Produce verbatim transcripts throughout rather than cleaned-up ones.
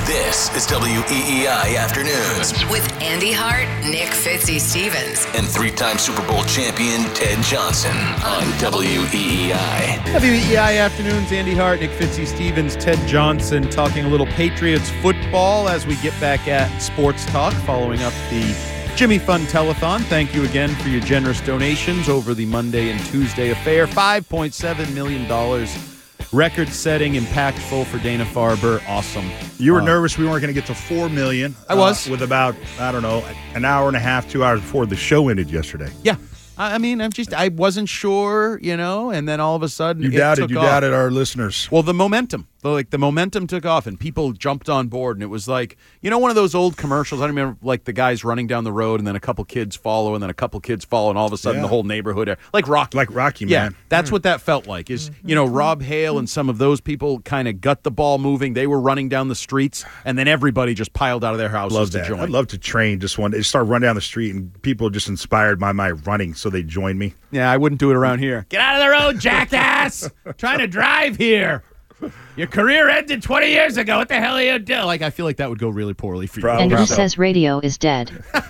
This is W E E I Afternoons with Andy Hart, Nick Fitzy Stevens, and three-time Super Bowl champion Ted Johnson on W E E I. W E E I Afternoons, Andy Hart, Nick Fitzy Stevens, Ted Johnson talking a little Patriots football as we get back at Sports Talk following up the Jimmy Fund Telethon. Thank you again for your generous donations over the Monday and Tuesday affair. five point seven million dollars. Record-setting, impactful for Dana Farber. Awesome. You were uh, nervous we weren't going to get to four million dollars. I was. Uh, with about, I don't know, an hour and a half, two hours before the show ended yesterday. Yeah. I mean, I'm just, I wasn't sure, you know, and then all of a sudden You it doubted, took you off. doubted our listeners. Well, the momentum, the, like the momentum took off and people jumped on board, and it was like, you know, one of those old commercials. I don't remember, like the guys running down the road and then a couple kids follow and then a couple kids follow and all of a sudden Yeah. the whole neighborhood, like Rocky. Like Rocky, Yeah, man. that's what that felt like is, you know, Rob Hale and some of those people kind of got the ball moving. They were running down the streets and then everybody just piled out of their houses Love to that. join. I'd love to train just one day. Just start running down the street and people just inspired by my running so they join me. Yeah, I wouldn't do it around here. Get out of the road, jackass! Trying to drive here. Your career ended twenty years ago. What the hell are you doing? Like, I feel like that would go really poorly for you. Probably. Andrew so. says radio is dead.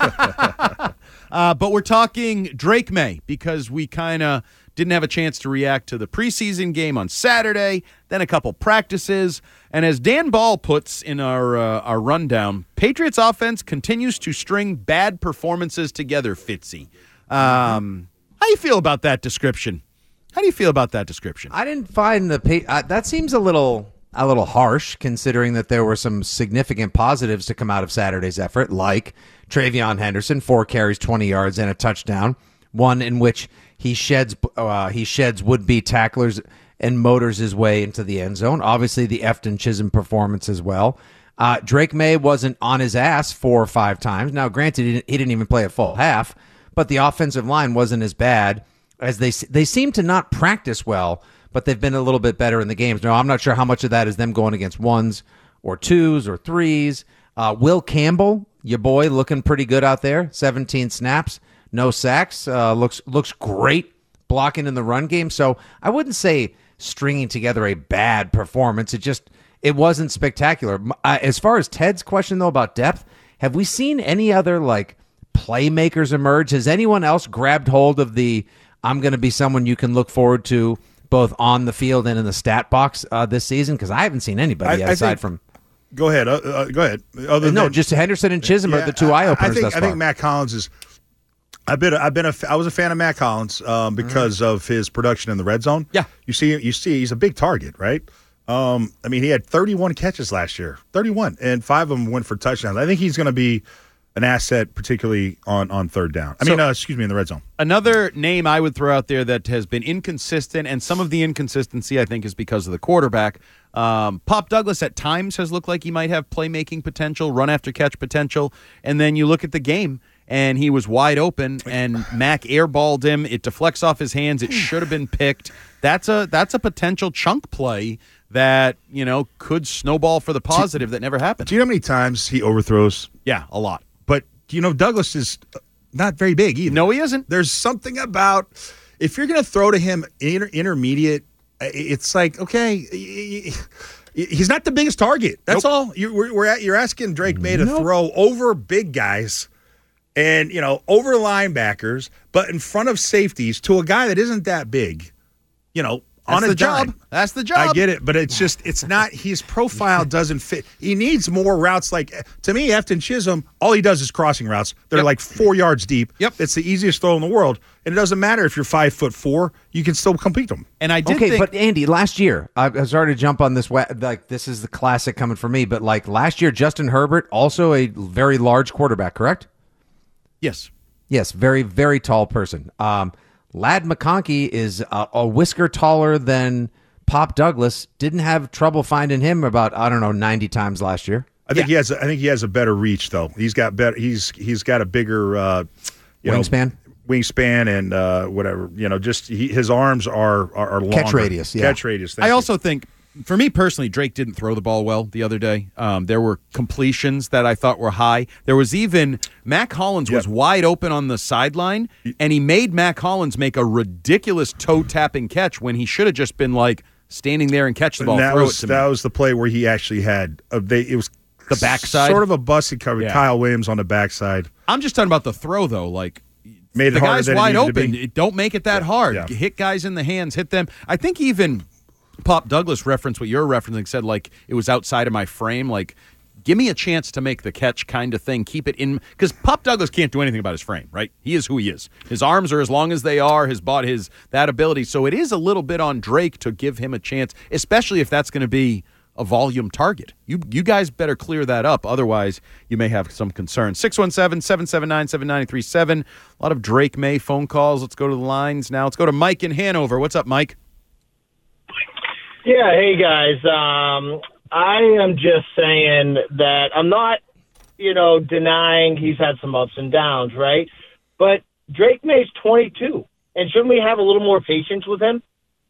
Uh, but we're talking Drake May because we kind of didn't have a chance to react to the preseason game on Saturday, then a couple practices. And as Dan Ball puts in our uh, our rundown, Patriots offense continues to string bad performances together, Fitzy. Um, how do you feel about that description? How do you feel about that description? I didn't find the pa- uh, that seems a little a little harsh, considering that there were some significant positives to come out of Saturday's effort, like Travion Henderson, four carries, twenty yards, and a touchdown. One in which he sheds uh, he sheds would-be tacklers and motors his way into the end zone. Obviously, the Efton Chisholm performance as well. Uh, Drake May wasn't on his ass four or five times. Now, granted, he didn't, he didn't even play a full half, but the offensive line wasn't as bad as they they seem to not practice well, but they've been a little bit better in the games. Now, I'm not sure how much of that is them going against ones or twos or threes. Uh, Will Campbell, your boy, looking pretty good out there. seventeen snaps, no sacks. Uh, looks looks great blocking in the run game. So I wouldn't say stringing together a bad performance. It just it wasn't spectacular. Uh, as far as Ted's question though about depth, have we seen any other like playmakers emerge? Has anyone else grabbed hold of the I'm going to be someone you can look forward to both on the field and in the stat box uh, this season? Because I haven't seen anybody I- I aside think- from Go ahead. Uh, uh, go ahead. Other no, than, just Henderson and Chisholm Yeah, are the two eye I- openers I think, thus I far. think Matt Collins is. I've been. I've been. A, I was a fan of Matt Collins um, because of his production in the red zone. Yeah. You see. You see. He's a big target, right? Um, I mean, he had thirty-one catches last year, thirty-one, and five of them went for touchdowns. I think he's going to be an asset, particularly on, on third down. I So- mean, uh, excuse me, in the red zone. Another name I would throw out there that has been inconsistent, and some of the inconsistency, I think, is because of the quarterback. Um, Pop Douglas at times has looked like he might have playmaking potential, run after catch potential, and then you look at the game, and he was wide open, and Mac airballed him. It deflects off his hands. It should have been picked. That's a that's a potential chunk play that, you know, could snowball for the positive that never happened. Do you know how many times he overthrows? Yeah, a lot. But you know, Douglas is not very big either. No, he isn't. There's something about if you're going to throw to him inter- intermediate, it's like, okay, he's not the biggest target. That's Nope. all. You're, we're, we're at, you're asking Drake May to throw over big guys and, you know, over linebackers, but in front of safeties to a guy that isn't that big, you know, That's on a the dime. job. That's the job. I get it, but it's just, it's not, his profile doesn't fit. He needs more routes. Like, to me, Efton Chisholm, all he does is crossing routes. They're Yep. like four yards deep. Yep. It's the easiest throw in the world. And it doesn't matter if you're five foot four, you can still complete them. And I did Okay, think but Andy, last year, I I started to jump on this. wa- Like this is the classic coming for me, but like last year, Justin Herbert, also a very large quarterback, correct? yes. Yes, very very tall person. Um, Lad McConkey is a, a whisker taller than Pop Douglas. Didn't have trouble finding him about I don't know ninety times last year. I think he has. A, I think he has a better reach, though. He's got better. He's he's got a bigger uh, you Wingspan? know, wingspan, and uh, whatever. You know, just he, his arms are are, are longer. Catch radius, yeah. Catch radius. thank I you. also think, for me personally, Drake didn't throw the ball well the other day. Um, there were completions that I thought were high. There was even Mac Hollins was Yeah. wide open on the sideline, and he made Mac Hollins make a ridiculous toe-tapping catch when he should have just been like standing there and catch the ball. And that throw was it to that me. was the play where he actually had. A, they, it was The backside? Sort of a busted cover. Yeah. Kyle Williams on the backside. I'm just talking about the throw, though. Like, Made it the harder guy's than it wide needed to open. be. It- Don't make it that Yeah, hard. yeah. Hit guys in the hands, hit them. I think even Pop Douglas referenced what you're referencing, said, like, it was outside of my frame. Like, give me a chance to make the catch kind of thing. Keep it in. Because Pop Douglas can't do anything about his frame, right? He is who he is. His arms are as long as they are, his body, his that ability. So it is a little bit on Drake to give him a chance, especially if that's going to be a volume target. You you guys better clear that up. Otherwise, you may have some concerns. six one seven, seven seven nine, seven nine three seven. A lot of Drake May phone calls. Let's go to the lines now. Let's go to Mike in Hanover. What's up, Mike? Yeah, hey guys. Um, I am just saying that I'm not, you know, denying he's had some ups and downs, right? But Drake May's twenty-two, and shouldn't we have a little more patience with him?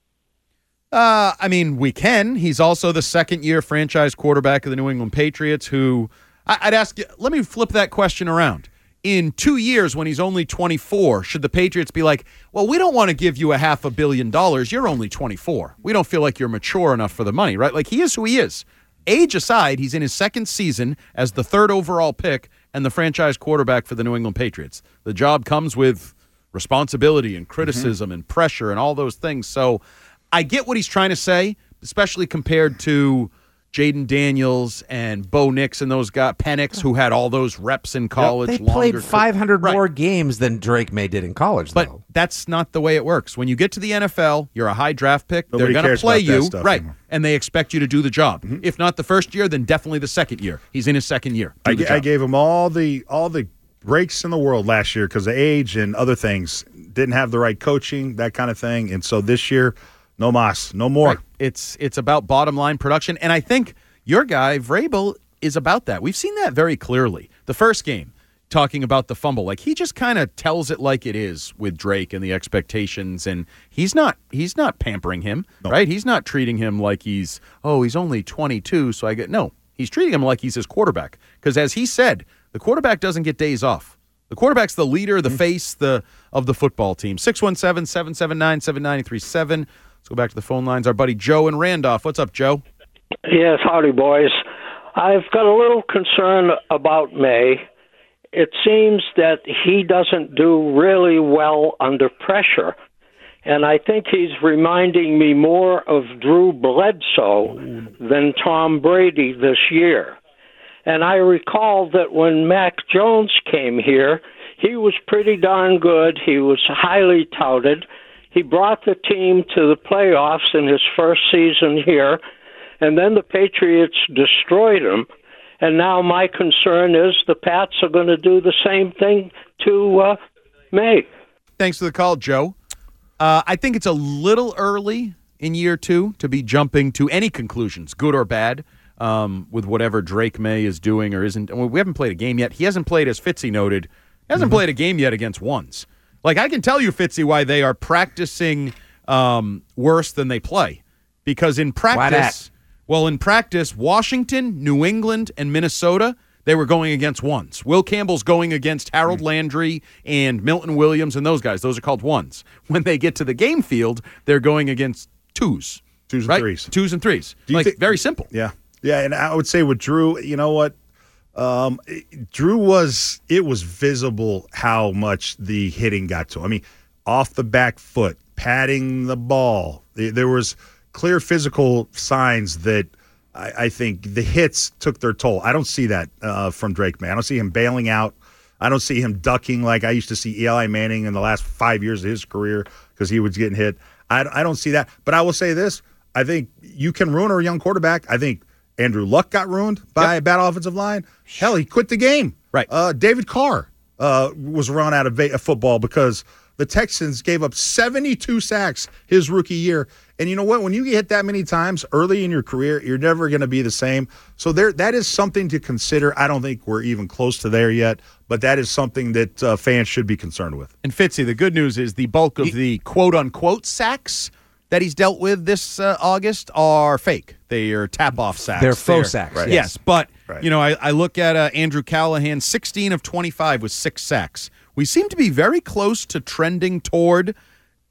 Uh, I mean, we can. He's also the second-year franchise quarterback of the New England Patriots, who I, I'd ask you, let me flip that question around. In two years, when he's only twenty-four, should the Patriots be like, well, we don't want to give you a half a billion dollars. You're only twenty-four. We don't feel like you're mature enough for the money, right? Like, he is who he is. Age aside, he's in his second season as the third overall pick and the franchise quarterback for the New England Patriots. The job comes with responsibility and criticism mm-hmm. and pressure and all those things. So I get what he's trying to say, especially compared to Jaden Daniels and Bo Nix and those guys, Penix, who had all those reps in college. They longer played five hundred right. more games than Drake May did in college, but though. that's not the way it works. When you get to the N F L, you're a high draft pick. Nobody They're going cares to play about that you, stuff right, anymore. and they expect you to do the job. Mm-hmm. If not the first year, then definitely the second year. He's in his second year. Do I, the g- I job. gave him all the all the breaks in the world last year because of age and other things. Didn't have the right coaching, that kind of thing. And so this year, no mas, no more. Right. It's it's about bottom line production, and I think your guy Vrabel is about that. We've seen that very clearly. The first game, talking about the fumble, like he just kind of tells it like it is with Drake and the expectations, and he's not he's not pampering him, No. right? He's not treating him like he's oh he's only twenty-two, so I get no. He's treating him like he's his quarterback because, as he said, the quarterback doesn't get days off. The quarterback's the leader, the mm-hmm. face, the of the football team. six one seven, seven seven nine, seven nine three seven. Let's go back to the phone lines. Our buddy Joe in Randolph. What's up, Joe? Yes, howdy, boys. I've got a little concern about May. It seems that he doesn't do really well under pressure. And I think he's reminding me more of Drew Bledsoe than Tom Brady this year. And I recall that when Mac Jones came here, he was pretty darn good. He was highly touted. He brought the team to the playoffs in his first season here, and then the Patriots destroyed him. And now my concern is the Pats are going to do the same thing to uh, May. Thanks for the call, Joe. Uh, I think it's a little early in year two to be jumping to any conclusions, good or bad, um, with whatever Drake May is doing or isn't. We haven't played a game yet. He hasn't played, as Fitzy noted, hasn't mm-hmm. played a game yet against ones. Like, I can tell you, Fitzy, why they are practicing um, worse than they play. Because in practice, well, in practice, Washington, New England, and Minnesota, they were going against ones. Will Campbell's going against Harold mm-hmm. Landry and Milton Williams and those guys. Those are called ones. When they get to the game field, they're going against twos. Twos and right? threes. Twos and threes. Do you like, think, very simple. Yeah. Yeah, and I would say with Drew, you know what? Um, Drew was, it was visible how much the hitting got to him. I mean, off the back foot, patting the ball. There was clear physical signs that I, I think the hits took their toll. I don't see that uh, from Drake May. I don't see him bailing out. I don't see him ducking like I used to see Eli Manning in the last five years of his career because he was getting hit. I, I don't see that. But I will say this. I think you can ruin a young quarterback. I think Andrew Luck got ruined by yep. a bad offensive line. Hell, he quit the game. Right. Uh, David Carr uh, was run out of va- football because the Texans gave up seventy-two sacks his rookie year. And you know what? When you get hit that many times early in your career, you're never going to be the same. So there, that is something to consider. I don't think we're even close to there yet, but that is something that uh, fans should be concerned with. And Fitzy, the good news is the bulk of the quote-unquote sacks that he's dealt with this uh, August are fake. They are tap-off sacks. They're faux sacks. Right. Yes, but, right. you know, I, I look at uh, Andrew Callahan, sixteen of twenty-five with six sacks. We seem to be very close to trending toward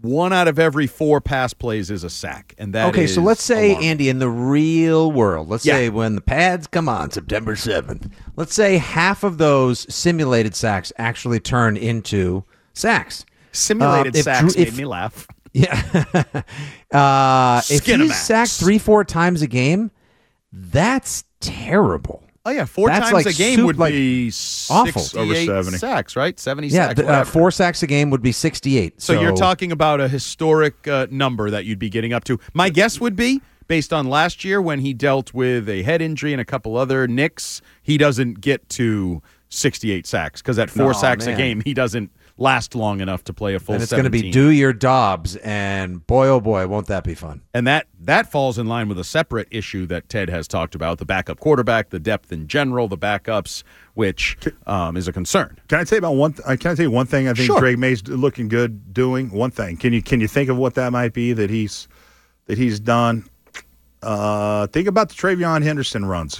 one out of every four pass plays is a sack, and that Okay, is so let's say, alarming. Andy, in the real world, let's Yeah. say when the pads come on September seventh, let's say half of those simulated sacks actually turn into sacks. simulated Uh, if sacks Drew- made if- me laugh. Yeah. uh, if Skinemax. he's sacked three, four times a game, that's terrible. Oh yeah, four That's times like a game soup- would like be awful. sixty-eight Over seventy. sacks, right? seventy Yeah, sacks. the, uh, whatever. four sacks a game would be sixty-eight. So, you're talking about a historic uh, number that you'd be getting up to. My guess would be, based on last year when he dealt with a head injury and a couple other nicks, he doesn't get to sixty-eight sacks because at four No, sacks man. a game, he doesn't last long enough to play a full And it's going to seventeen. be do your Dobbs, and boy, oh boy, won't that be fun. And that that falls in line with a separate issue that Ted has talked about, the backup quarterback, the depth in general, the backups, which um, is a concern. Can I tell you about one? Th- can I tell you one thing? I think Sure. Drake May's looking good doing. One thing. Can you can you think of what that might be that he's that he's done? Uh, think about the Travion Henderson runs.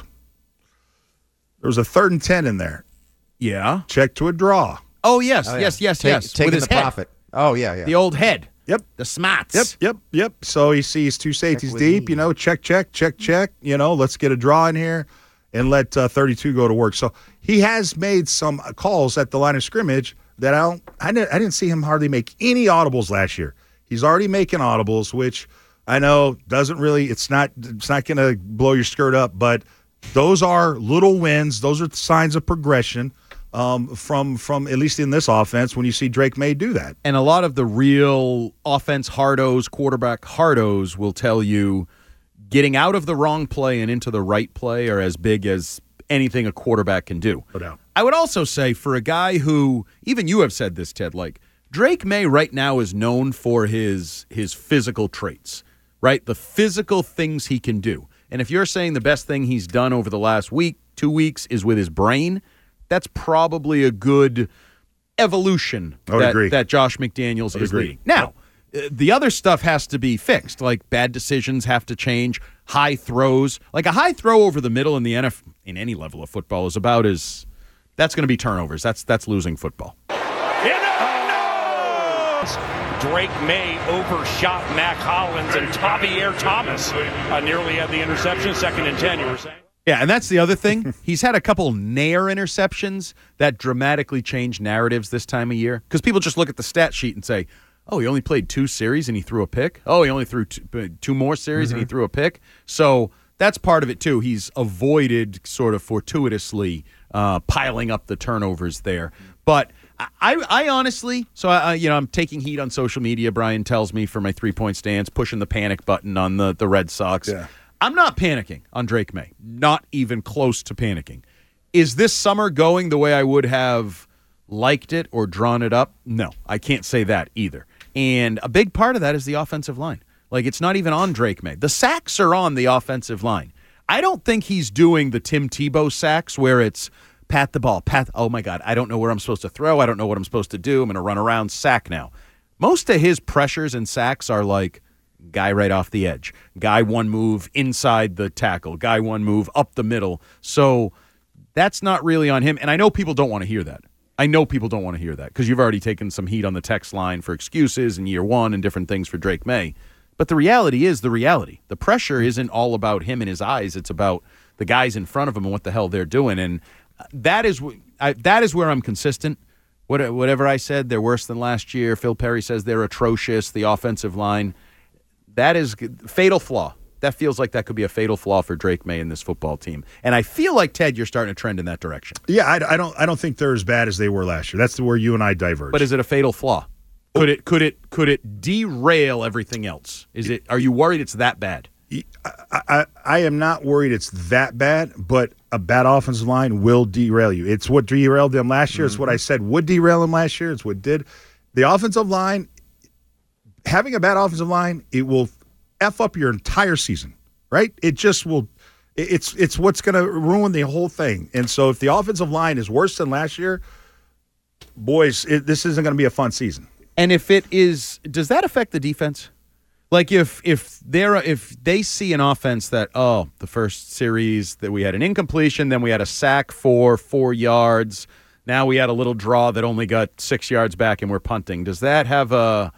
There was a third and ten in there. Yeah. Check to a draw. Oh, yes, Oh, yeah. yes, yes, Take- yes. Taking with his the head. profit. Oh, yeah, yeah. The old head. Yep. The smarts. Yep, yep, yep. So he sees two safeties with deep, me. you know, check, check, check, check. You know, let's get a draw in here and let uh, thirty-two go to work. So he has made some calls at the line of scrimmage that I don't, I didn't, I didn't see him hardly make any audibles last year. He's already making audibles, which I know doesn't really, it's not, it's not going to blow your skirt up, but those are little wins. Those are signs of progression. Um, from from at least in this offense, when you see Drake May do that. And a lot of the real offense hardos, quarterback hardos will tell you getting out of the wrong play and into the right play are as big as anything a quarterback can do. No doubt. I would also say for a guy who, even you have said this, Ted, like Drake May right now is known for his his physical traits, right? The physical things he can do. And if you're saying the best thing he's done over the last week, two weeks is with his brain, that's probably a good evolution I would that, agree. that Josh McDaniels is agree. leading. Now, uh, the other stuff has to be fixed, like bad decisions have to change, high throws. Like a high throw over the middle in the N F L, in any level of football is about as that's going to be turnovers. That's that's losing football. Drake May overshot Mac Hollins and Javier Thomas uh, nearly had the interception, second and ten, you were saying? Yeah, and that's the other thing. He's had a couple Nair interceptions that dramatically change narratives this time of year because people just look at the stat sheet and say, oh, he only played two series and he threw a pick. Oh, he only threw two, two more series mm-hmm. and he threw a pick. So that's part of it, too. He's avoided sort of fortuitously uh, piling up the turnovers there. But I, I honestly, so I, you know, I'm taking heat on social media. Brian tells me for my three-point stance, pushing the panic button on the, the Red Sox. Yeah. I'm not panicking on Drake May. Not even close to panicking. Is this summer going the way I would have liked it or drawn it up? No, I can't say that either. And a big part of that is the offensive line. Like, it's not even on Drake May. The sacks are on the offensive line. I don't think he's doing the Tim Tebow sacks where it's pat the ball, pat, oh my God, I don't know where I'm supposed to throw. I don't know what I'm supposed to do. I'm going to run around, sack now. Most of his pressures and sacks are like, guy right off the edge, guy one move inside the tackle, guy one move up the middle. So that's not really on him. And I know people don't want to hear that. I know people don't want to hear that because you've already taken some heat on the text line for excuses in year one and different things for Drake May. But the reality is the reality. The pressure isn't all about him and his eyes. It's about the guys in front of him and what the hell they're doing. And that is I, that is where I'm consistent. What, whatever I said, they're worse than last year. Phil Perry says they're atrocious, the offensive line. That is fatal flaw. That feels like that could be a fatal flaw for Drake May in this football team. And I feel like, Ted, you're starting to trend in that direction. Yeah, I, I don't I don't think they're as bad as they were last year. That's where you and I diverge. But is it a fatal flaw? Could it could it could it derail everything else? Is it? Are you worried it's that bad? I, I, I am not worried it's that bad, but a bad offensive line will derail you. It's what derailed them last year. Mm-hmm. It's what I said would derail them last year. It's what did. The offensive line, having a bad offensive line, it will F up your entire season, right? It just will. It's it's what's going to ruin the whole thing. And so if the offensive line is worse than last year, boys, it, this isn't going to be a fun season. And if it is, does that affect the defense? Like if if they're if they see an offense that, oh, the first series that we had an incompletion, then we had a sack for four yards, now we had a little draw that only got six yards back and we're punting. Does that have a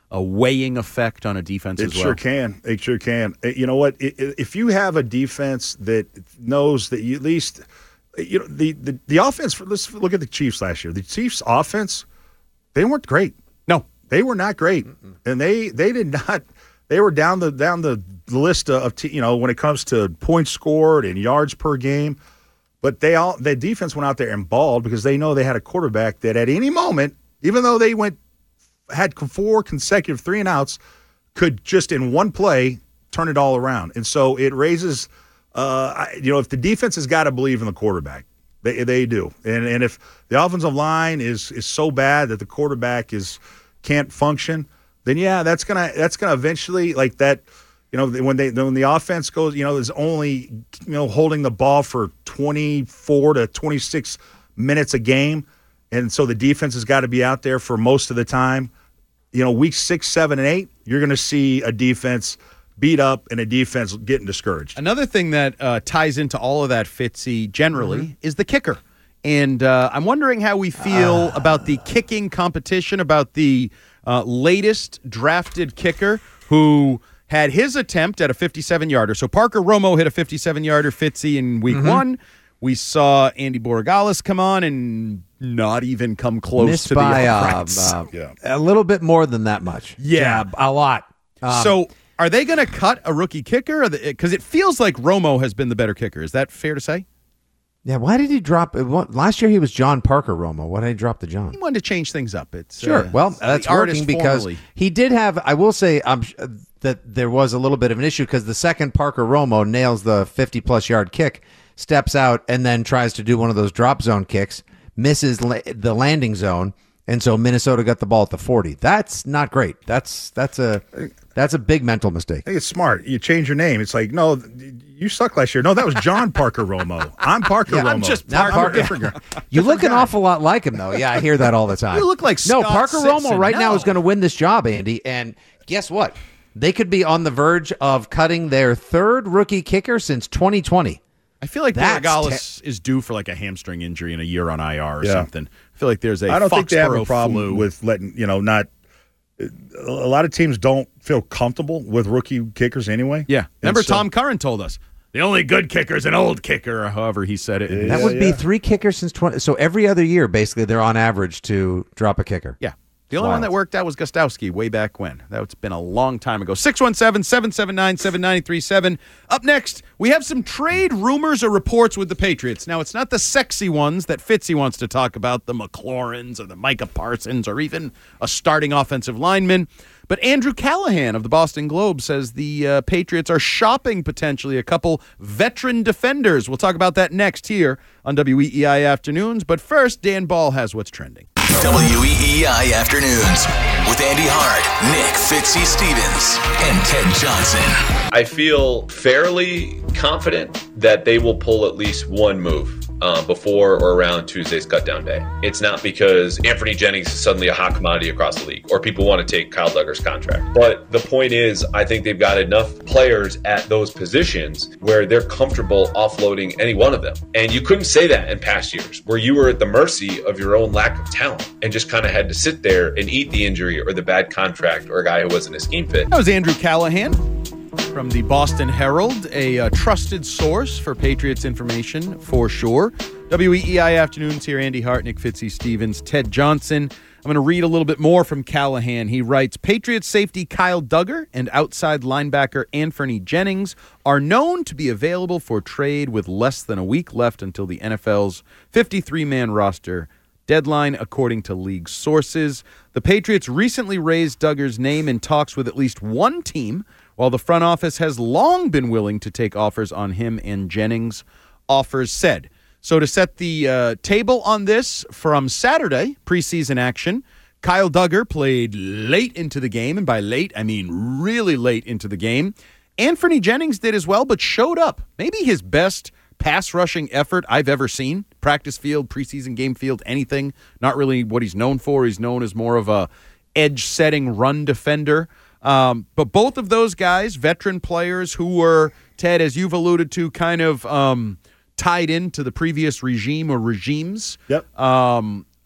a weighing effect on a defense It as well? sure can. It sure can. Uh, You know what? I- I- If you have a defense that knows that you at least, you know, the, the, the offense, for, let's look at the Chiefs last year. The Chiefs offense, they weren't great. No. They were not great. Mm-mm. And they they did not, they were down the down the list of, te- you know, when it comes to points scored and yards per game. But they all, the defense went out there and balled because they know they had a quarterback that at any moment, even though they went, had four consecutive three and outs, could just in one play turn it all around. And so it raises, uh, you know, if the defense has got to believe in the quarterback, they they do. And and if the offensive line is is so bad that the quarterback is can't function, then yeah, that's gonna that's gonna eventually like that. You know, when they when the offense goes, you know, is only you know holding the ball for twenty-four to twenty-six minutes a game, and so the defense has got to be out there for most of the time. You know, week six, seven, and eight, you're going to see a defense beat up and a defense getting discouraged. Another thing that uh, ties into all of that, Fitzy, generally, mm-hmm. is the kicker. And uh, I'm wondering how we feel uh. about the kicking competition, about the uh, latest drafted kicker who had his attempt at a fifty-seven-yarder. So Parker Romo hit a fifty-seven-yarder, Fitzy, in week mm-hmm. one. We saw Andy Borregales come on and not even come close Missed to by, the uh, uprights. uh, yeah. A little bit more than that much. Yeah. yeah a lot. Um, so are they going to cut a rookie kicker? Because it feels like Romo has been the better kicker. Is that fair to say? Yeah, why did he drop what, last year he was John Parker Romo. Why did he drop the John? He wanted to change things up. It's Sure. Uh, well, that's working because formerly. He did have, I will say um, that there was a little bit of an issue because the second Parker Romo nails the fifty-plus yard kick, steps out, and then tries to do one of those drop zone kicks, misses la- the landing zone, and so Minnesota got the ball at the forty. That's not great. That's that's a that's a big mental mistake. I think it's smart. You change your name. It's like, no, you sucked last year. No, that was John Parker Romo. I'm Parker yeah, Romo. I'm just Parker. Parker. different guy. You look an awful lot like him, though. Yeah, I hear that all the time. You look like no Scott Parker Simpson. Romo right no. now is going to win this job, Andy. And guess what? They could be on the verge of cutting their third rookie kicker since twenty twenty. I feel like That's Borregales te- is due for like a hamstring injury and a year on I R or yeah. something. I feel like there's a I don't think they have a Foxborough problem flu. with letting, you know, not – a lot of teams don't feel comfortable with rookie kickers anyway. Yeah. Remember so, Tom Curran told us, the only good kicker is an old kicker, or however he said it. Yeah, that would yeah. be three kickers since twenty. So every other year, basically, they're on average to drop a kicker. Yeah. The only Wild. one that worked out was Gostowski way back when. That's been a long time ago. six one seven, seven seven nine, seven nine three seven. Up next, we have some trade rumors or reports with the Patriots. Now, it's not the sexy ones that Fitzy wants to talk about, the McLaurins or the Micah Parsons or even a starting offensive lineman. But Andrew Callahan of the Boston Globe says the uh, Patriots are shopping potentially a couple veteran defenders. We'll talk about that next here on W E E I Afternoons. But first, Dan Ball has what's trending. W E E I Afternoons with Andy Hart, Nick Fitzy Stevens, and Ted Johnson. I feel fairly confident that they will pull at least one move uh, before or around Tuesday's cutdown day. It's not because Anthony Jennings is suddenly a hot commodity across the league or people want to take Kyle Duggar's contract. But the point is, I think they've got enough players at those positions where they're comfortable offloading any one of them. And you couldn't say that in past years where you were at the mercy of your own lack of talent and just kind of had to sit there and eat the injury or the bad contract or a guy who wasn't a scheme fit. That was Andrew Callahan from the Boston Herald, a uh, trusted source for Patriots information for sure. W E E I Afternoons here, Andy Hart, Nick Fitzy Stevens, Ted Johnson. I'm going to read a little bit more from Callahan. He writes, Patriots safety Kyle Duggar and outside linebacker Anthony Jennings are known to be available for trade with less than a week left until the N F L's fifty-three man roster deadline, according to league sources. The Patriots recently raised Duggar's name in talks with at least one team, while the front office has long been willing to take offers on him and Jennings, offers said. So to set the uh, table on this, from Saturday, preseason action, Kyle Duggar played late into the game, and by late, I mean really late into the game. Anthony Jennings did as well, but showed up. Maybe his best pass rushing effort I've ever seen. Practice field, preseason game field, anything. Not really what he's known for. He's known as more of a edge-setting run defender. Um, but both of those guys, veteran players who were, Ted, as you've alluded to, kind of um, tied into the previous regime or regimes, yep. um, are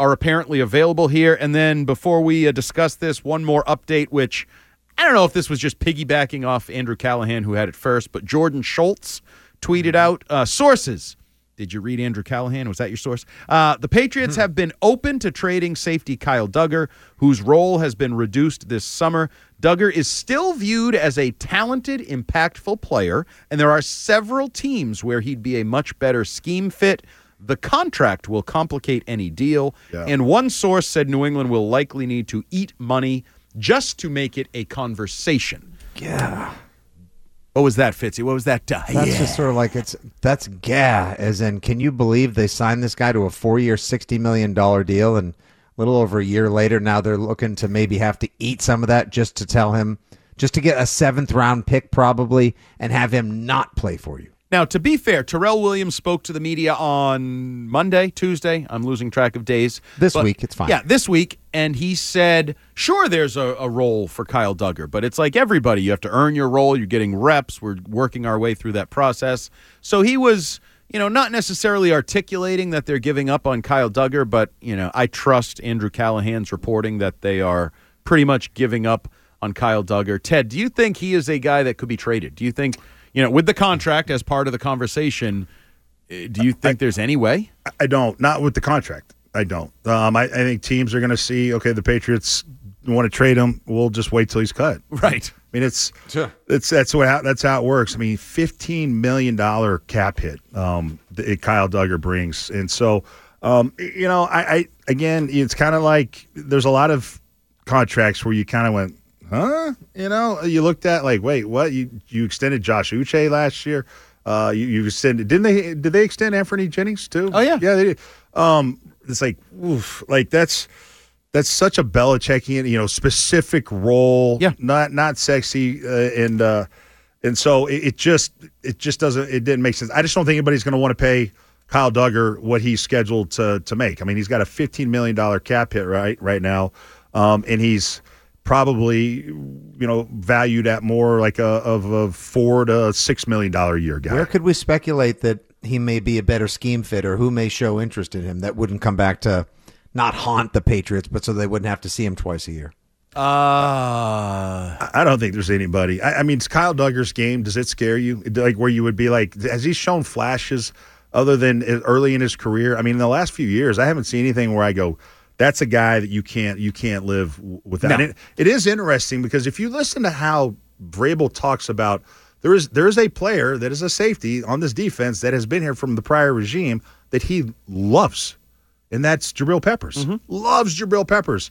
are apparently available here. And then before we uh, discuss this, one more update, which I don't know if this was just piggybacking off Andrew Callahan, who had it first, but Jordan Schultz tweeted out, uh, sources. Did you read Andrew Callahan? Was that your source? Uh, the Patriots have been open to trading safety Kyle Dugger, whose role has been reduced this summer. Dugger is still viewed as a talented, impactful player, and there are several teams where he'd be a much better scheme fit. The contract will complicate any deal, Yeah. and one source said New England will likely need to eat money just to make it a conversation. Yeah. What was that, Fitzy? What was that? Uh, That's yeah. just sort of like it's that's gah, as in, can you believe they signed this guy to a four-year, sixty million dollars deal, and a little over a year later, now they're looking to maybe have to eat some of that just to tell him, just to get a seventh-round pick probably, and have him not play for you. Now, to be fair, Terrell Williams spoke to the media on Monday, Tuesday. I'm losing track of days. This But- week, it's fine. Yeah, this week. And he said, sure, there's a, a role for Kyle Dugger, but it's like everybody. You have to earn your role. You're getting reps. We're working our way through that process. So he was, you know, not necessarily articulating that they're giving up on Kyle Dugger, but, you know, I trust Andrew Callahan's reporting that they are pretty much giving up on Kyle Dugger. Ted, do you think he is a guy that could be traded? Do you think... You know, with the contract as part of the conversation, uh, do you think I, there's any way? I don't. Not with the contract. I don't. Um, I, I think teams are going to see, okay, the Patriots want to trade him. We'll just wait till he's cut. Right. I mean, it's sure. it's that's what that's how it works. I mean, fifteen million dollars cap hit um, that Kyle Dugger brings, and so um, you know, I, I again, it's kind of like there's a lot of contracts where you kind of went. Huh? You know, you looked at like, wait, what? You you extended Josh Uche last year. Uh, you, you extended, didn't they? Did they extend Anthony Jennings too? Oh yeah, yeah, they did. Um, it's like, oof, like that's that's such a Belichickian, you know, specific role. Yeah, not not sexy, uh, and uh, and so it, it just it just doesn't it didn't make sense. I just don't think anybody's going to want to pay Kyle Dugger what he's scheduled to to make. I mean, he's got a fifteen million dollars cap hit right right now, um, and he's probably, you know, valued at more like a of a four to six million dollar a year guy. Where could we speculate that he may be a better scheme fit, or who may show interest in him that wouldn't come back to not haunt the Patriots, but so they wouldn't have to see him twice a year? Uh, I don't think there's anybody. I, I mean, it's Kyle Dugger's game. Does it scare you? Like where you would be like, has he shown flashes other than early in his career? I mean, in the last few years, I haven't seen anything where I go, that's a guy that you can't you can't live without. No. And it, it is interesting because if you listen to how Vrabel talks about, there is there is a player that is a safety on this defense that has been here from the prior regime that he loves, and that's Jabril Peppers. Mm-hmm. Loves Jabril Peppers,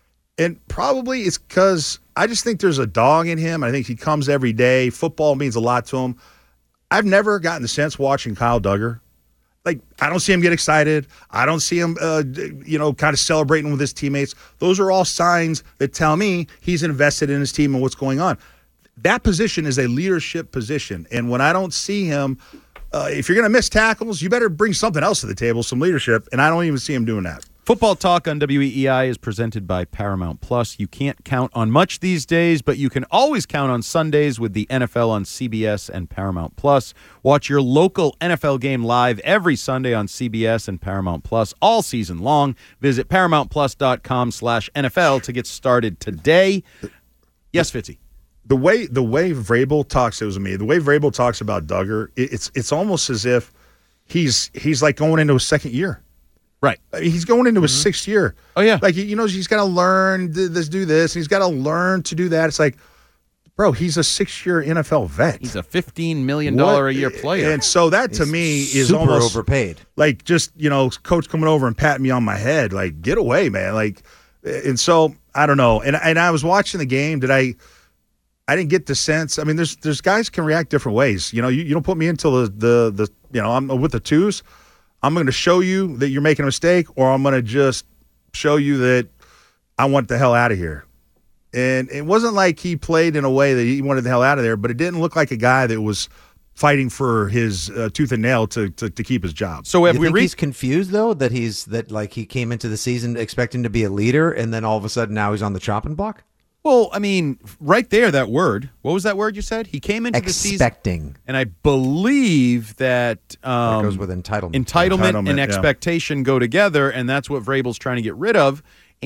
and probably it's because I just think there's a dog in him. I think he comes every day. Football means a lot to him. I've never gotten the sense watching Kyle Dugger. Like, I don't see him get excited. I don't see him, uh, you know, kind of celebrating with his teammates. Those are all signs that tell me he's invested in his team and what's going on. That position is a leadership position. And when I don't see him, uh, if you're going to miss tackles, you better bring something else to the table, some leadership. And I don't even see him doing that. Football Talk on W E E I is presented by Paramount Plus. You can't count on much these days, but you can always count on Sundays with the N F L on C B S and Paramount Plus. Watch your local N F L game live every Sunday on C B S and Paramount Plus all season long. Visit ParamountPlus.com slash NFL to get started today. Yes, Fitzy. The way the way Vrabel talks, it was me. The way Vrabel talks about Dugger, it, it's it's almost as if he's he's like going into a second year. Right. I mean, he's going into his mm-hmm. sixth year. Oh, yeah. Like, you know, he's got to learn this, do this. And he's got to learn to do that. It's like, bro, he's a six-year N F L vet. He's a fifteen million dollars a year player. And so that, to he's me, is super almost overpaid. Like, just, you know, coach coming over and patting me on my head. Like, get away, man. Like, and so, I don't know. And and I was watching the game. Did I – I didn't get the sense. I mean, there's there's guys can react different ways. You know, you, you don't put me into the, the, the, you know, I'm with the twos. I'm going to show you that you're making a mistake, or I'm going to just show you that I want the hell out of here. And it wasn't like he played in a way that he wanted the hell out of there, but it didn't look like a guy that was fighting for his uh, tooth and nail to, to to keep his job. So have you we think re- he's confused, though, that he's that like he came into the season expecting to be a leader, and then all of a sudden now he's on the chopping block? Well, I mean, right there, that word. What was that word you said? He came into the season Expecting. and I believe that um, That goes with entitlement. entitlement, Entitlement, and yeah. expectation go together, and that's what Vrabel's trying to get rid of.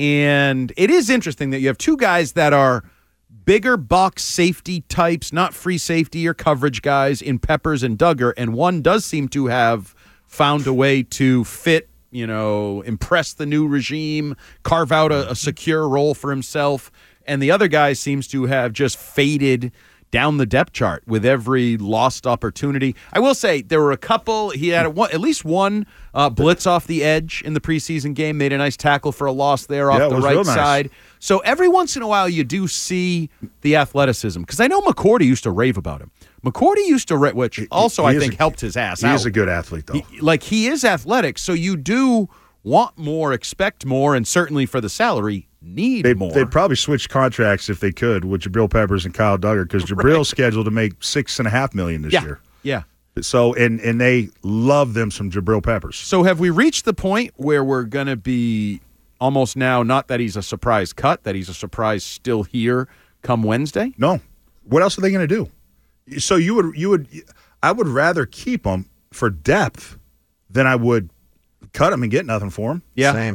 And it is interesting that you have two guys that are bigger box safety types, not free safety or coverage guys in Peppers and Duggar, and one does seem to have found a way to fit, you know, impress the new regime, carve out a, a secure role for himself, and the other guy seems to have just faded down the depth chart with every lost opportunity. I will say there were a couple. He had a, one, at least one uh, blitz off the edge in the preseason game, made a nice tackle for a loss there off Yeah, it the was right real nice. side. So every once in a while you do see the athleticism, because I know McCourty used to rave about him. McCourty used to, ra- which also he I is think a- helped his ass He out. is a good athlete, though. He- like he is athletic, so you do want more, expect more, and certainly for the salary, need They'd, more. they'd probably switch contracts if they could with Jabril Peppers and Kyle Duggar because Jabril's scheduled to make six and a half million this yeah, year. yeah. So and and they love them some Jabril Peppers. So have we reached the point where we're going to be almost now, not that he's a surprise cut, that he's a surprise still here come Wednesday? No, what else are they going to do? So you would you would I would rather keep them for depth than I would cut them and get nothing for them. Yeah. Same.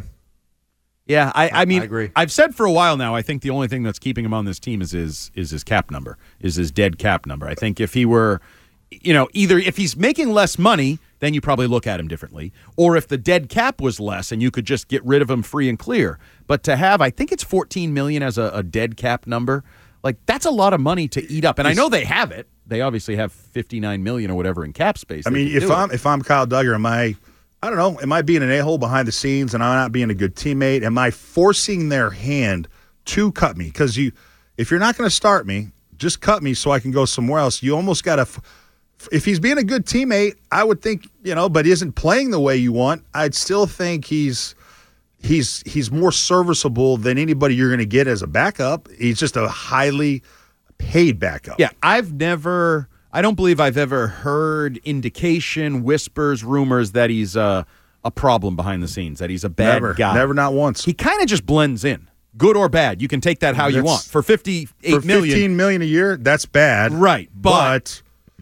Yeah, I, I mean, I agree. I've said for a while now, I think the only thing that's keeping him on this team is his is his cap number, is his dead cap number. I think if he were, you know, either if he's making less money, then you probably look at him differently, or if the dead cap was less and you could just get rid of him free and clear. But to have, I think it's fourteen million dollars as a, a dead cap number, like that's a lot of money to eat up. And I know they have it. They obviously have fifty-nine million dollars or whatever in cap space. I They mean, can if do I'm it. if I'm Kyle Duggar, am I? I don't know. Am I being an a-hole behind the scenes and I'm not being a good teammate? Am I forcing their hand to cut me? Because you, if you're not going to start me, just cut me so I can go somewhere else. You almost got to. If he's being a good teammate, I would think, you know, but he isn't playing the way you want. I'd still think he's he's he's more serviceable than anybody you're going to get as a backup. He's just a highly paid backup. Yeah, I've never, I don't believe I've ever heard indication, whispers, rumors that he's a, a problem behind the scenes, that he's a bad never, guy. never, not once. He kind of just blends in, good or bad. You can take that how you That's- want. For fifty-eight For million, fifteen million a year, that's bad. right, but, But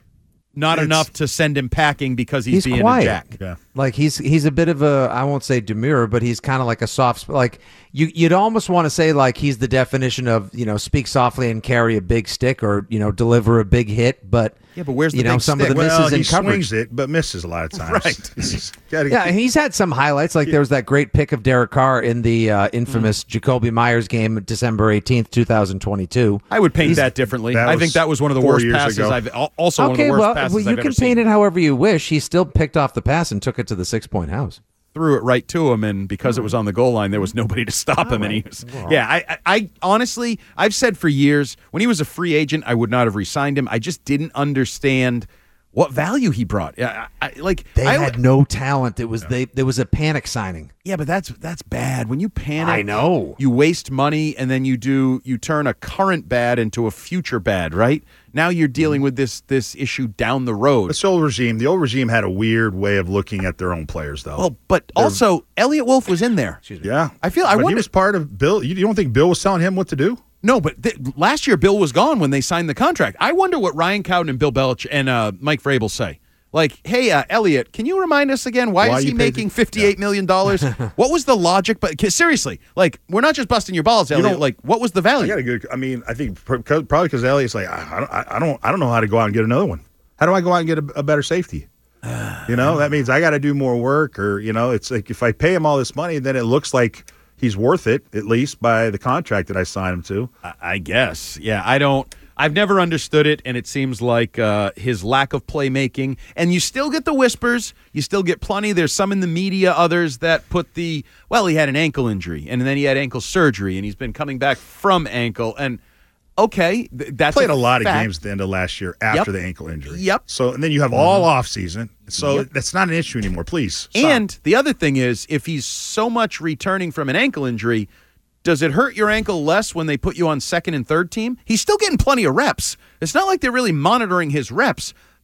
not it's- enough to send him packing because he's, He's being quiet. a jack. yeah. Like he's he's a bit of a, I won't say demure, but he's kind of like a soft sp- like you you'd almost want to say like he's the definition of, you know, speak softly and carry a big stick, or, you know, deliver a big hit, but Yeah, but where's the you know big some stick? of the Well, misses he in coverage. swings it, but misses a lot of times. Right. He's gotta- Yeah, and he's had some highlights. Like there was that great pick of Derek Carr in the uh, infamous Mm. Jacoby Myers game, December eighteenth, twenty twenty-two. I would paint He's- that differently. That I think was that was one of the four worst years passes ago. I've al- also one of Okay, the worst well, passes well you I've can ever seen. paint it however you wish. He still picked off the pass and took it to the six-point house. Threw it right to him, and because it was on the goal line, there was nobody to stop him. And he was, yeah, I, I, I honestly, I've said for years, when he was a free agent, I would not have re-signed him. I just didn't understand what value he brought. I, I, like They I, had no talent. It was they. There was a panic signing. yeah, but that's that's bad. When you panic, I know. you waste money, and then you do you turn a current bad into a future bad. Right now, you're dealing with this this issue down the road. This old regime, the old regime had a weird way of looking at their own players, though. Well, but also Elliot Wolf was in there. yeah. I feel- I but he wonder- was part of Bill. You don't think Bill was telling him what to do? No, but th- last year Bill was gone when they signed the contract. I wonder what Ryan Cowden and Bill Belichick and uh, Mike Vrabel say. Like, hey, uh, Elliot, can you remind us again? Why, Why is he you paid making the- fifty-eight million dollars? What was the logic? But 'cause seriously, like, we're not just busting your balls, Elliot. don't- Like, what was the I value? got a good. I mean, I think pr- 'cause- probably because Elliot's like, I, I don't, I, I don't, I don't know how to go out and get another one. How do I go out and get a, a better safety? You know, that means I got to do more work, or you know, it's like if I pay him all this money, then it looks like he's worth it, at least by the contract that I signed him to. I, I guess. Yeah, I don't. I've never understood it, and it seems like uh, his lack of playmaking. And you still get the whispers. You still get plenty. There's some in the media, others that put the, well, he had an ankle injury, and then he had ankle surgery, and he's been coming back from ankle. And, okay, th- that's Played a lot of fact. games at the end of last year after Yep. the ankle injury. Yep. So and then you have all off season. So Yep. that's not an issue anymore. Please. Stop. And the other thing is, if he's so much returning from an ankle injury, does it hurt your ankle less when they put you on second and third team? He's still getting plenty of reps. It's not like they're really monitoring his reps,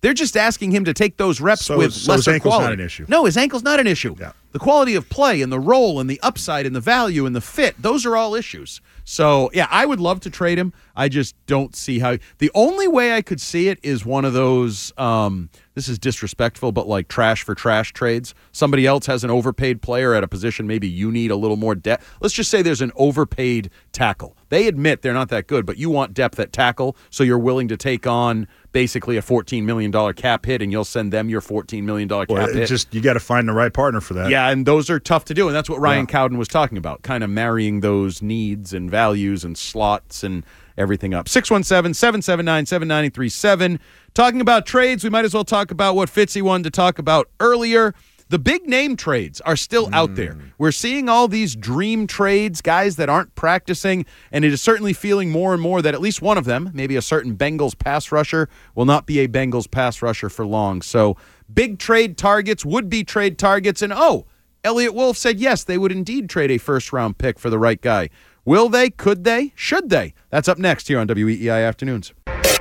They're just asking him to take those reps So- with so his lesser ankle's not quality. an issue. No, his ankle's not an issue. Yeah. The quality of play and the role and the upside and the value and the fit, those are all issues. So, yeah, I would love to trade him. I just don't see how. The only way I could see it is one of those, um, this is disrespectful, but like trash for trash trades. Somebody else has an overpaid player at a position maybe you need a little more depth. Let's just say there's an overpaid tackle. They admit they're not that good, but you want depth at tackle, so you're willing to take on basically a fourteen million dollars cap hit, and you'll send them your fourteen million dollars cap Well, hit. it's just you got to find the right partner for that. Yeah, and those are tough to do, and that's what Ryan Yeah. Cowden was talking about, kind of marrying those needs and values and slots and everything up. six one seven, seven seven nine, seven nine three seven. Talking about trades, we might as well talk about what Fitzy wanted to talk about earlier. The big name trades are still mm. out there. We're seeing all these dream trades, guys that aren't practicing, and it is certainly feeling more and more that at least one of them, maybe a certain Bengals pass rusher, will not be a Bengals pass rusher for long. So big trade targets, would-be trade targets, and oh, Elliot Wolf said yes, they would indeed trade a first-round pick for the right guy. Will they? Could they? Should they? That's up next here on W E E I Afternoons.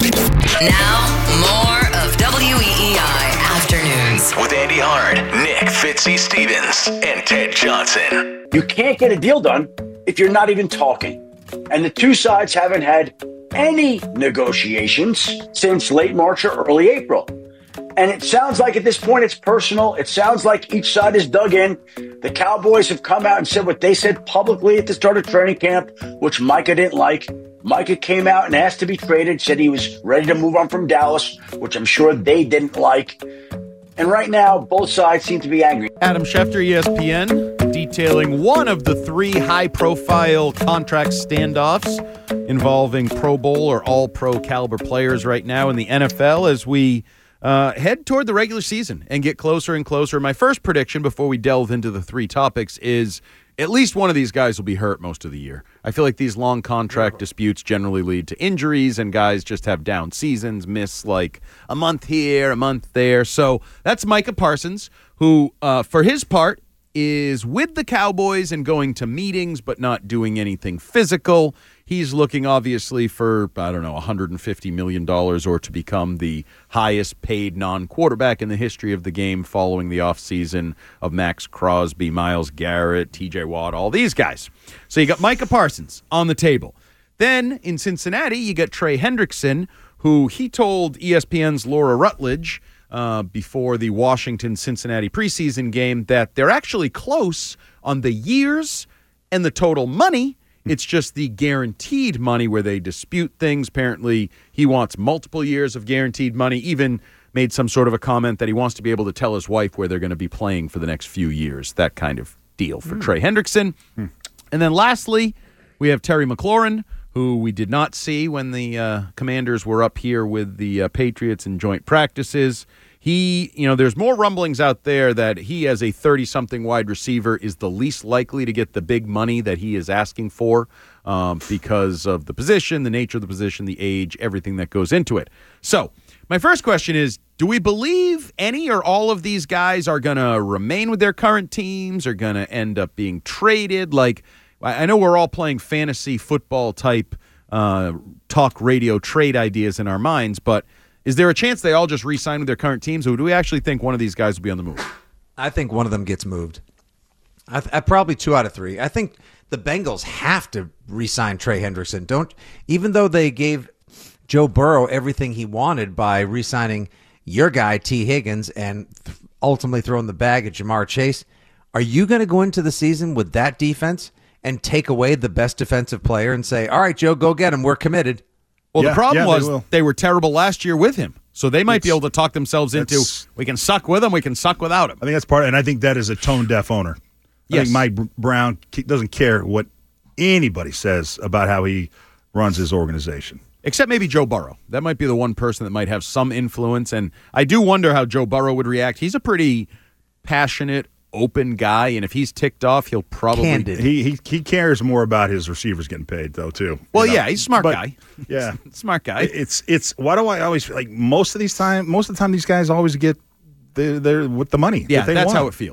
Now, more of W E E I Afternoons. With Andy Hard, Nick Fitzy Stevens, and Ted Johnson. You can't get a deal done if you're not even talking. And the two sides haven't had any negotiations since late March or early April. And it sounds like at this point it's personal. It sounds like each side is dug in. The Cowboys have come out and said what they said publicly at the start of training camp, which Micah didn't like. Micah came out and asked to be traded, said he was ready to move on from Dallas, which I'm sure they didn't like. And right now, both sides seem to be angry. Adam Schefter, E S P N, detailing one of the three high-profile contract standoffs involving Pro Bowl or All-Pro caliber players right now in the N F L as we uh, head toward the regular season and get closer and closer. My first prediction before we delve into the three topics is at least one of these guys will be hurt most of the year. I feel like these long contract disputes generally lead to injuries, and guys just have down seasons, miss like a month here, a month there. So that's Micah Parsons, who, uh, for his part, is with the Cowboys and going to meetings but not doing anything physical. He's looking, obviously, for, I don't know, one hundred fifty million dollars or to become the highest paid non-quarterback in the history of the game following the offseason of Max Crosby, Myles Garrett, T J Watt, all these guys. So you got Micah Parsons on the table. Then in Cincinnati, you got Trey Hendrickson, who he told E S P N's Laura Rutledge uh, before the Washington-Cincinnati preseason game that they're actually close on the years and the total money. It's just the guaranteed money where they dispute things. Apparently, he wants multiple years of guaranteed money, even made some sort of a comment that he wants to be able to tell his wife where they're going to be playing for the next few years. That kind of deal for mm. Trey Hendrickson. Mm. And then lastly, we have Terry McLaurin, who we did not see when the uh, Commanders were up here with the uh, Patriots in joint practices. He, you know, there's more rumblings out there that he, as a thirty-something wide receiver, is the least likely to get the big money that he is asking for um, because of the position, the nature of the position, the age, everything that goes into it. So my first question is, do we believe any or all of these guys are going to remain with their current teams, are going to end up being traded? Like, I know we're all playing fantasy football type uh, talk radio trade ideas in our minds, but is there a chance they all just re-sign with their current teams, or do we actually think one of these guys will be on the move? I think one of them gets moved. I, th- I probably two out of three. I think the Bengals have to re-sign Trey Hendrickson. Don't even though they gave Joe Burrow everything he wanted by re-signing your guy T. Higgins and th- ultimately throwing the bag at Jamar Chase. Are you going to go into the season with that defense and take away the best defensive player and say, "All right, Joe, go get him. We're committed." Well, yeah, the problem yeah, was they, they were terrible last year with him. So they might it's, be able to talk themselves into, we can suck with him, we can suck without him. I think that's part of it, and I think that is a tone-deaf owner. I yes. think Mike Brown doesn't care what anybody says about how he runs his organization. Except maybe Joe Burrow. That might be the one person that might have some influence, and I do wonder how Joe Burrow would react. He's a pretty passionate, open guy, and if he's ticked off, he'll probably Candid. He he he cares more about his receivers getting paid though too. Well, you know? yeah, he's a smart but, guy. Yeah, smart guy. It's it's why do I always like most of these time most of the time these guys always get the they're with the money. Yeah, that they that's want. how it feels.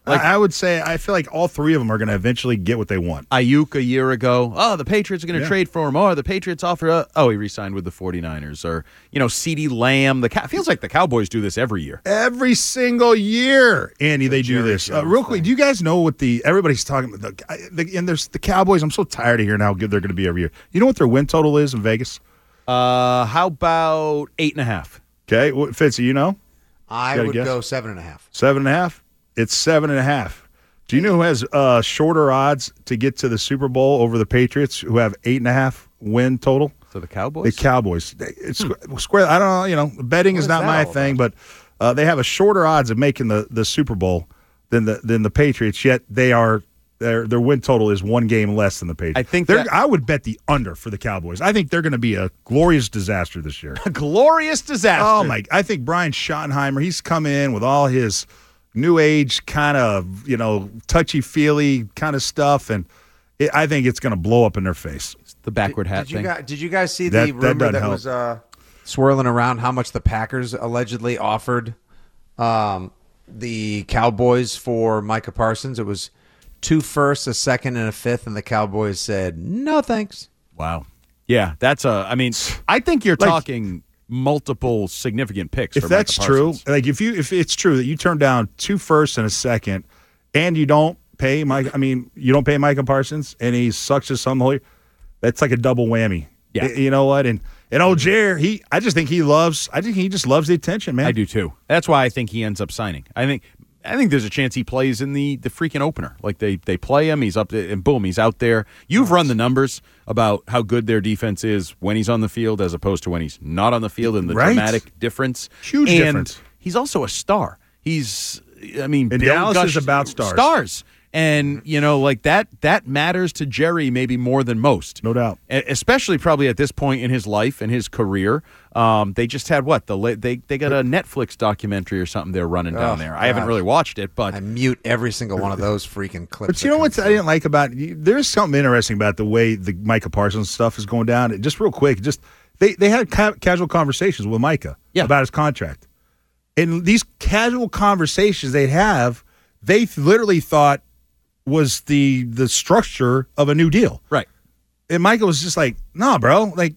Like, I, I would say I feel like all three of them are going to eventually get what they want. Ayuk a year ago. Oh, the Patriots are going to Yeah. trade for him. Oh, the Patriots offer. Uh, oh, he re-signed with the 49ers. Or, you know, CeeDee Lamb. The Cow- feels like the Cowboys do this every year. Every single year, Andy, they do Jerry this. Uh, Jones real quick, thing. do you guys know what the everybody's talking about? The, the, and there's the Cowboys. I'm so tired of hearing how good they're going to be every year. You know what their win total is in Vegas? Uh, how about eight and a half? Okay, what, Fitzy, you know I Gotta would guess. go seven and a half. seven and a half. It's seven and a half. Do you know who has uh, shorter odds to get to the Super Bowl over the Patriots, who have eight and a half win total? So the Cowboys? The Cowboys. It's square. I don't know. You know, betting What is is not that my all thing, but uh, they have a shorter odds of making the, the Super Bowl than the than the Patriots. Yet they are their their win total is one game less than the Patriots. I think They're- that- I would bet the under for the Cowboys. I think they're going to be a glorious disaster this year. A glorious disaster. Oh my! I think Brian Schottenheimer. He's come in with all his new age kind of you know touchy feely kind of stuff, and it, I think it's going to blow up in their face. The backward hat Did you thing. guys, did you guys see That- the that rumor doesn't that, help. was uh, swirling around how much the Packers allegedly offered um, the Cowboys for Micah Parsons? It was two firsts, a second, and a fifth, and the Cowboys said, no thanks. Wow. Yeah, that's a. I mean, I think you're Like- talking multiple significant picks. If for that's Micah true, Parsons. like if you if it's true that you turn down two firsts and a second, and you don't pay Mike, I mean you don't pay Micah Parsons, and he sucks his thumb the whole year, that's like a double whammy. Yeah. Y- you know what? And and old Jer, he I just think he loves. I think he just loves the attention, man. I do too. That's why I think he ends up signing. I think. I think there's a chance he plays in the, the freaking opener. Like they, they play him, he's up there, and boom, he's out there. You've run the numbers about how good their defense is when he's on the field as opposed to when he's not on the field, and the Right. dramatic difference. Huge and difference. He's also a star. He's, I mean, And Bill Dallas Gush- is about stars. Stars. And, you know, like that that matters to Jerry maybe more than most. No doubt. E- Especially probably at this point in his life and his career. Um, they just had what? the la- They they got a Netflix documentary or something they're running down Oh, there. I haven't gosh. really watched it, but I mute every single one of those freaking clips. But you know what I didn't like about there's something interesting about the way the Micah Parsons stuff is going down. And just real quick, just they they had ca- casual conversations with Micah Yeah. about his contract, and these casual conversations they have, they literally thought was the the structure of a new deal. right. And Micah was just like, "Nah, bro, like."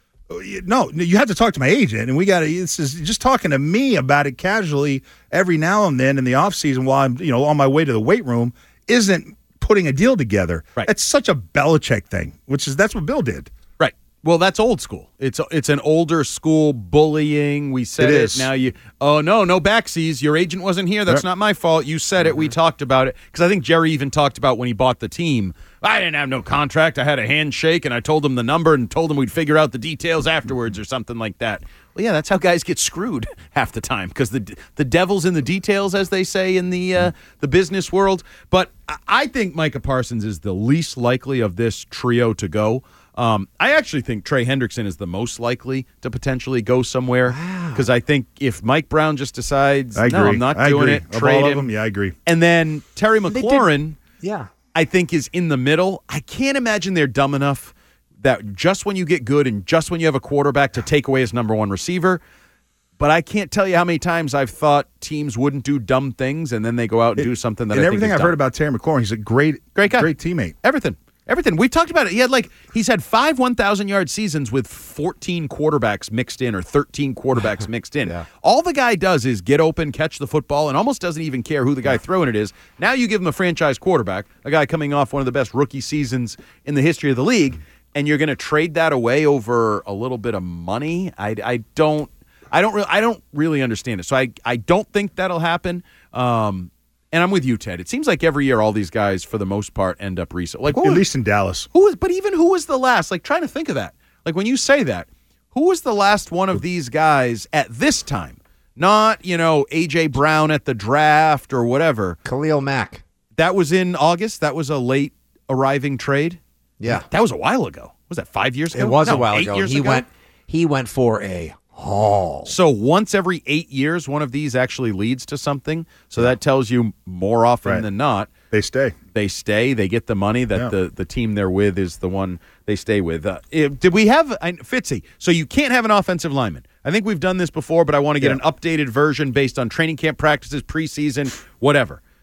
No, you have to talk to my agent, and we got to. This is just talking to me about it casually every now and then in the off season while I'm, you know, on my way to the weight room. Isn't putting a deal together. Right. That's such a Belichick thing, which is that's what Bill did. Right. Well, that's old school. It's it's an older school bullying. We said It it. is. Now you. Oh no, no backsies. Your agent wasn't here. That's Yeah. not my fault. You said it. We talked about it because I think Jerry even talked about when he bought the team. I didn't have no contract. I had a handshake, and I told him the number and told him we'd figure out the details afterwards or something like that. Well, yeah, that's how guys get screwed half the time because the the devil's in the details, as they say in the uh, the business world. But I- I think Micah Parsons is the least likely of this trio to go. Um, I actually think Trey Hendrickson is the most likely to potentially go somewhere because I think if Mike Brown just decides, I agree. no, I'm not I doing agree. it, Of trade all of him. them, yeah, I agree. And then Terry did- McLaurin, Yeah. I think, is in the middle. I can't imagine they're dumb enough that just when you get good and just when you have a quarterback to take away his number one receiver. But I can't tell you how many times I've thought teams wouldn't do dumb things and then they go out and do something that and I everything think is I've dumb. heard about Terry McLaurin, he's a great, Great guy. great teammate. Everything. Everything. We've talked about it. He had like he's had five one thousand yard seasons with fourteen quarterbacks mixed in or thirteen quarterbacks mixed in. Yeah. All the guy does is get open, catch the football, and almost doesn't even care who the guy throwing it is. Now you give him a franchise quarterback, a guy coming off one of the best rookie seasons in the history of the league, and you're going to trade that away over a little bit of money. I, I don't I don't really I don't really understand it. So I I don't think that'll happen. Um, and I'm with you, Ted. It seems like every year all these guys, for the most part, end up recent. Like what At was- least in Dallas. who was, but even who was the last? Like, trying to think of that. Like, when you say that, who was the last one of these guys at this time? Not, you know, A J Brown at the draft or whatever. Khalil Mack. That was in August. That was a late arriving trade. Yeah. That was a while ago. Was that five years ago? It was No, a while eight ago. Years He ago? went he went for a haul. So once every eight years, one of these actually leads to something. So that tells you more often Right. than not, They stay. they stay, they get the money that Yeah. the, the team they're with is the one they stay with. Uh, if- did we have, I, Fitzy, so you can't have an offensive lineman. I think we've done this before, but I want to get Yeah. an updated version based on training camp practices, preseason, whatever.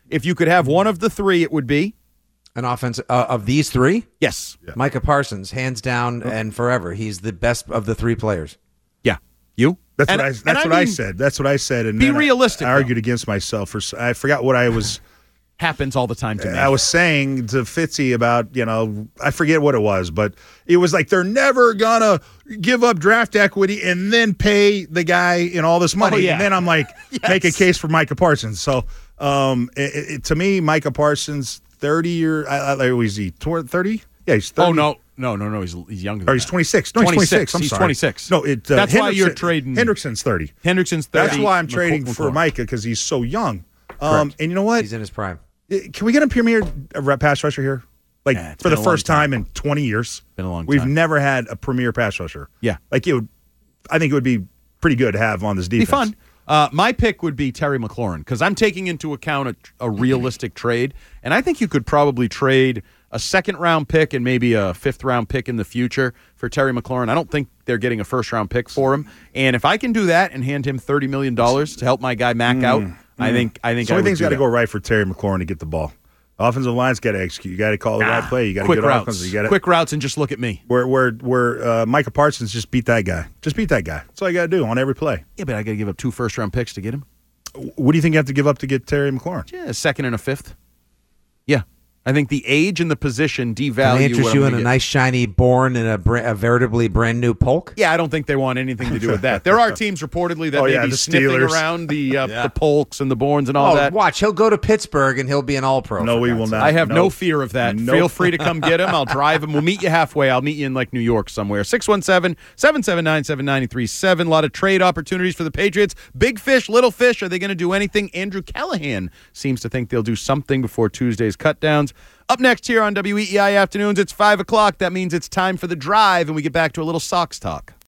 If you could have one of the three, it would be An offense uh, of these three? yes, Micah Parsons, hands down and forever. He's the best of the three players. yeah. You? That's And- what I. and That's what I mean, said. That's what I said. And be then I- realistic, I, argued though. against myself for. s- I forgot what I was. Happens all the time to me. I was saying to Fitzy about, you know, I forget what it was, but it was like they're never gonna give up draft equity and then pay the guy in all this money. Oh, yeah. And then I'm like, Yes. make a case for Micah Parsons. So um, it, it, to me, Micah Parsons, thirty year, I, I, was he thirty? Yeah, he's thirty. oh no, no, no, no. He's he's younger. Than Or he's that. twenty-six. No, he's twenty-six. I'm He's sorry. twenty-six. No, it. Uh, That's why you're Hendrickson- trading. Hendrickson's thirty. Hendrickson's thirty. That's why I'm McCoy- trading for McCoy. Micah because he's so young. Um, and you know what? He's in his prime. Can we get a premier uh, pass rusher here? Like Yeah, it's for been the a long first time. in twenty years. Been a long We've time. never had a premier pass rusher. Yeah. Like it would. I think it would be pretty good to have on this Be defense. fun. Uh, my pick would be Terry McLaurin because I'm taking into account a, a realistic trade, and I think you could probably trade a second round pick and maybe a fifth round pick in the future for Terry McLaurin. I don't think they're getting a first round pick for him, and if I can do that and hand him thirty million dollars to help my guy Mac out, I think I think So I many would things do got to that. go right for Terry McLaurin to get the ball. Offensive line's got to execute. You got to call the right play. You got to Quick get routes, offense. You got to quick routes, and just look at me. Where where where uh, Micah Parsons just beat that guy. Just beat that guy. That's all you got to do on every play. Yeah, but I got to give up two first round picks to get him. What do you think you have to give up to get Terry McLaurin? Yeah, a second and a fifth. Yeah, I think the age and the position devalue. Can I interest what I'm you gonna in a get. nice, shiny, born in a, bra- a veritably brand new Polk? Yeah, I don't think they want anything to do with that. There are teams reportedly that Oh, may yeah, be the sniffing Steelers. around the uh, the Polks and the Borns and all Oh, that. watch. He'll go to Pittsburgh and he'll be an all-pro. No, for we God's will sake. not. I have no Nope. fear of that. Nope. Feel free to come get him. I'll drive him. We'll meet you halfway. I'll meet you in like New York somewhere. six one seven, seven seven nine, seven nine three seven. A lot of trade opportunities for the Patriots. Big fish, little fish. Are they going to do anything? Andrew Callahan seems to think they'll do something before Tuesday's cutdowns. Up next here on W E E I Afternoons, it's five o'clock. That means it's time for The Drive, and we get back to a little Sox talk.